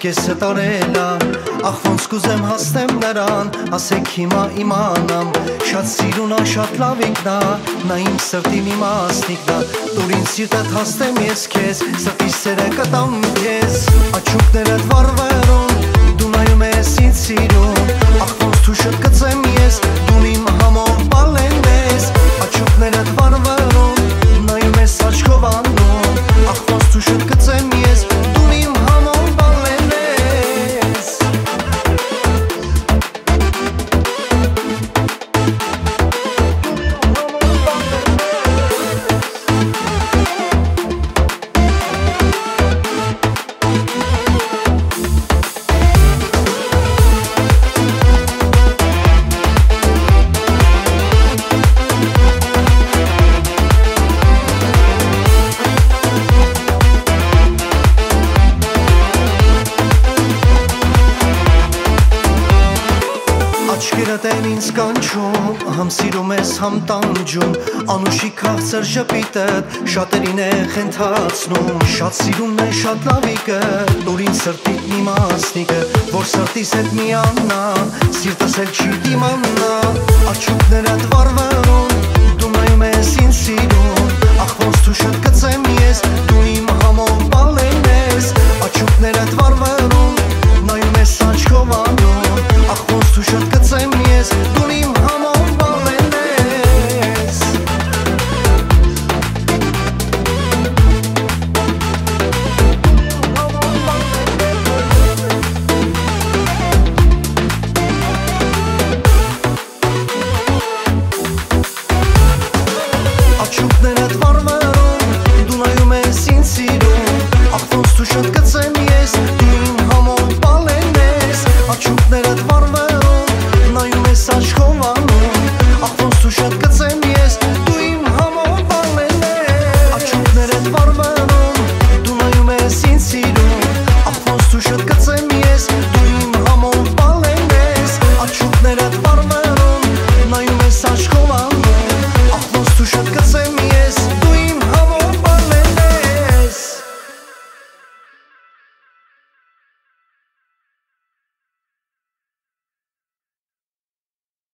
քեզ հտարելա Ախ ոնց կուզեմ հասնեմ նրան ասեք հիմա իմանամ Շատ սիրուն ա շատ լավիկնա նա իմ սրտի մի մասնիկնա Դուր ինձ սիրտդ հասնեմ ես քեզ սրտի սերը կտամ ես Աչուկներդ վառվերուն դու նայում ես ինձ սիրուն Ախ ոնց դու շտկծեմ ես դու իմ համով բալեն ես Աչուկներդ վառվերուն նայում ես աչքով անում Ախ ոնց դու շտկծեմ ես դու իմ համով բալեն ես Աչքերդ են ինձ կանչում, համ սիրում ես, համ տանջում Անուշիկ քաղցր ժպիտդ շատերին է խենթացնում Շատ սիրում է շատ լավիկը, դուր ինձ սրտիդ մի մասնիկը Որ սրտիս հետ միանա, սիրտս էլ չի դիմանա Աչուկներդ վառվերուն, դու նայում ես ինձ սիրուն Ախ ոնց դու շտկծեմ ես, դու իմ համով բալեն ես Աչուկներդ վառվերուն, նայում ես աչքով անում Ախ ոնց դու շտկծեմ ես, դու իմ համով բալեն ես Աչուկներդ վառվերուն, դու նայում ես ինձ սիրուն Ախ ոնց դու շտկծեմ ես, դու իմ համով բալեն ես Աչուկներդ